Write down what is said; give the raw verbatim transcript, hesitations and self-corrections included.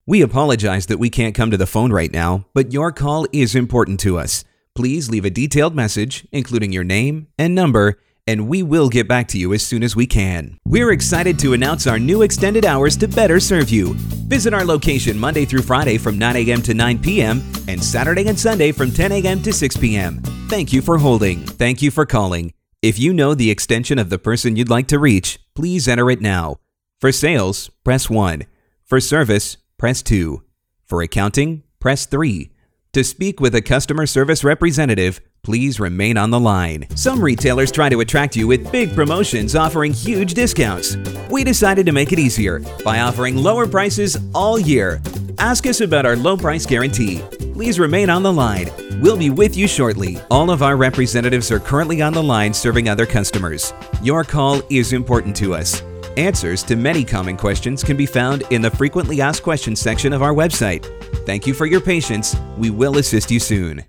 We apologize that we can't come to the phone right now, but your call is important to us. Please leave a detailed message, including your name and number, and we will get back to you as soon as we can. We're excited to announce our new extended hours to better serve you. Visit our location Monday through Friday from nine a.m. to nine p.m. and Saturday and Sunday from ten a.m. to six p.m. Thank you for holding. Thank you for calling. If you know the extension of the person you'd like to reach, please enter it now. For sales, press one. For service, press two. For accounting, press three. To speak with a customer service representative, please remain on the line. Some retailers try to attract you with big promotions offering huge discounts. We decided to make it easier by offering lower prices all year. Ask us about our low price guarantee. Please remain on the line. We'll be with you shortly. All of our representatives are currently on the line serving other customers. Your call is important to us. Answers to many common questions can be found in the frequently asked questions section of our website. Thank you for your patience. We will assist you soon.